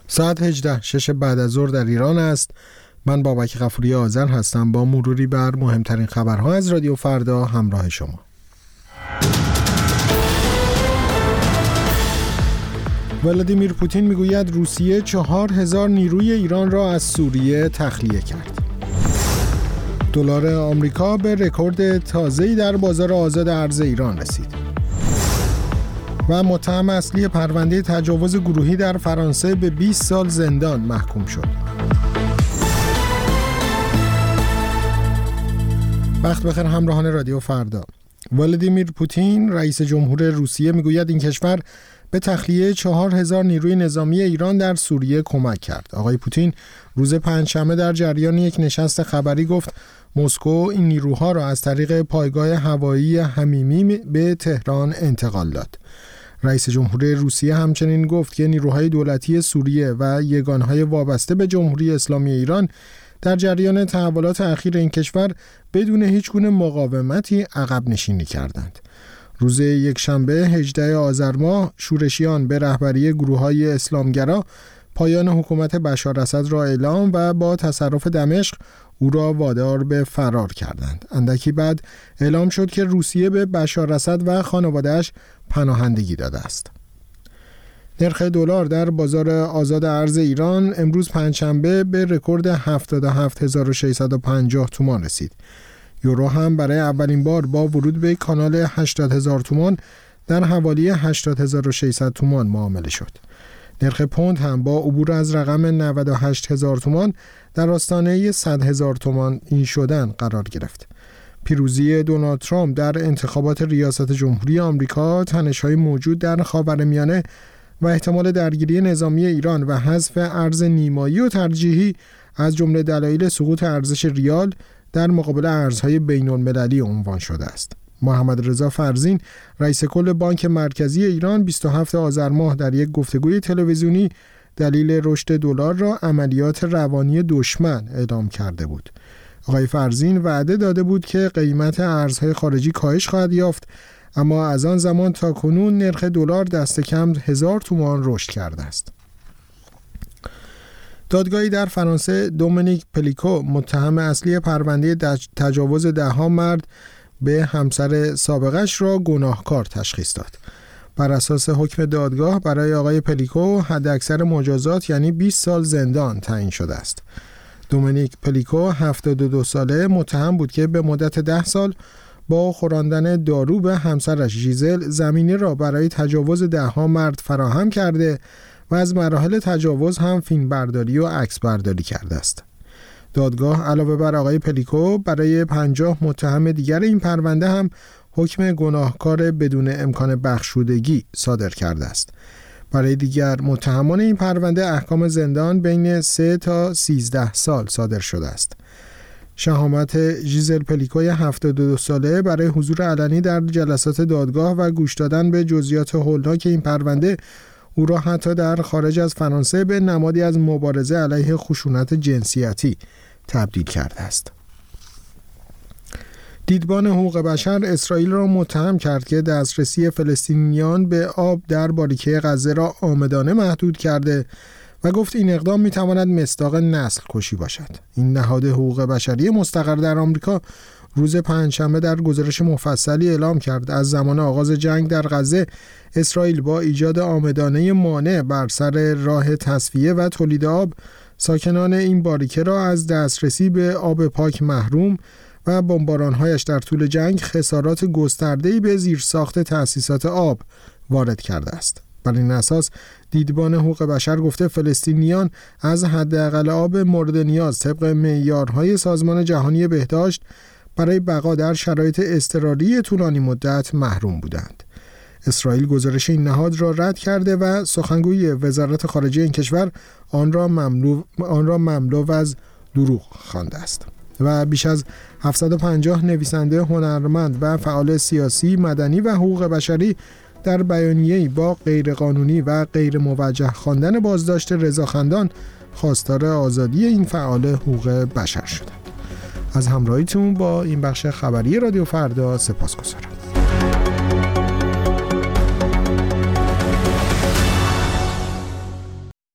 ساعت 18:06 بعد از ظهر در ایران است. من بابک غفوری آذر هستم با مروری بر مهمترین خبرها از رادیو فردا همراه شما. ولادیمیر پوتین میگوید روسیه 4000 نیروی ایران را از سوریه تخلیه کرد. دلار آمریکا به رکورد تازه‌ای در بازار آزاد ارز ایران رسید. و متهم اصلی پرونده تجاوز گروهی در فرانسه به 20 سال زندان محکوم شد. وقت بخیر همراهان رادیو فردا. ولادیمیر پوتین رئیس جمهور روسیه میگوید این کشور به تخلیه 4000 نیروی نظامی ایران در سوریه کمک کرد. آقای پوتین روز پنجشنبه در جریان یک نشست خبری گفت مسکو این نیروها را از طریق پایگاه هوایی حمیمی به تهران انتقال داد. رئیس جمهور روسیه همچنین گفت که نیروهای دولتی سوریه و یگانهای وابسته به جمهوری اسلامی ایران در جریان تحولات اخیر این کشور بدون هیچگونه مقاومتی عقب نشینی کردند. روز یکشنبه 18 آذر ماه شورشیان به رهبری گروه‌های اسلامگرا پایان حکومت بشار اسد را اعلام و با تصرف دمشق او را وادار به فرار کردند. اندکی بعد اعلام شد که روسیه به بشار اسد و خانواده‌اش پناهندگی داده است. نرخ دلار در بازار آزاد ارز ایران امروز پنجشنبه به رکورد 77650 تومان رسید. یورو هم برای اولین بار با ورود به کانال 80000 تومان در حوالی 80600 تومان معامله شد. نرخ پوند هم با عبور از رقم 98000 تومان در آستانه 100000 تومان این شدن قرار گرفت. پیروزی دونالد ترامپ در انتخابات ریاست جمهوری آمریکا، تنش‌های موجود در خاورمیانه و احتمال درگیری نظامی ایران و حذف ارز نیمایی و ترجیحی از جمله دلایل سقوط ارزش ریال در مقابل ارزهای بین‌المللی عنوان شده است. محمد رضا فرزین رئیس کل بانک مرکزی ایران 27 آذر ماه در یک گفتگوی تلویزیونی دلیل رشد دلار را عملیات روانی دشمن اعلام کرده بود. آقای فرزین وعده داده بود که قیمت ارزهای خارجی کاهش خواهد یافت، اما از آن زمان تا کنون نرخ دلار دست کم 1000 تومان رشد کرده است. دادگاهی در فرانسه دومینیک پلیکو متهم اصلی پرونده تجاوز 10 مرد به همسر سابقش را گناهکار تشخیص داد. بر اساس حکم دادگاه برای آقای پلیکو حداکثر مجازات یعنی 20 سال زندان تعیین شده است. دومینیک پلیکو 72 ساله متهم بود که به مدت 10 سال با خوراندن دارو به همسرش ژیزل زمینه را برای تجاوز 10 مرد فراهم کرده و از مراحل تجاوز هم فیلم برداری و عکس برداری کرده است. دادگاه علاوه بر آقای پلیکو برای 50 متهم دیگر این پرونده هم حکم گناهکار بدون امکان بخشودگی صادر کرده است. برای دیگر متهمان این پرونده احکام زندان بین 3 تا 13 سال صادر شده است. شهامت ژیزل پلیکوی 72 ساله برای حضور علنی در جلسات دادگاه و گوش دادن به جزئیات هولناک این پرونده او را حتی در خارج از فرانسه به نمادی از مبارزه علیه خشونت جنسیتی تبدیل کرده است. دیدبان حقوق بشر اسرائیل را متهم کرد که دسترسی فلسطینیان به آب در باریکه غزه را عامدانه محدود کرده و گفت این اقدام می‌تواند مصداق نسل کشی باشد. این نهاد حقوق بشری مستقر در آمریکا روز پنجشنبه در گزارش مفصلی اعلام کرد از زمان آغاز جنگ در غزه اسرائیل با ایجاد عامدانه مانع بر سر راه تصفیه و تولید آب ساکنان این باریکه را از دسترسی به آب پاک محروم و بمباران‌هایش در طول جنگ خسارات گسترده‌ای به زیرساخت تأسیسات آب وارد کرده است. بر این اساس دیدبان حقوق بشر گفته فلسطینیان از حداقل آب مورد نیاز طبق معیارهای سازمان جهانی بهداشت برای بقا در شرایط اضطراری طولانی مدت محروم بودند. اسرائیل گزارش این نهاد را رد کرده و سخنگوی وزارت خارجه این کشور آن را مملو از دروغ خوانده است. و بیش از 750 نویسنده، هنرمند و فعال سیاسی، مدنی و حقوق بشری در بیانیه‌ای با غیرقانونی و غیر موجه خواندن بازداشت رضا خندان خواستار آزادی این فعال حقوق بشر شدند. از همراهیتون با این بخش خبری رادیو فردا سپاسگزارم.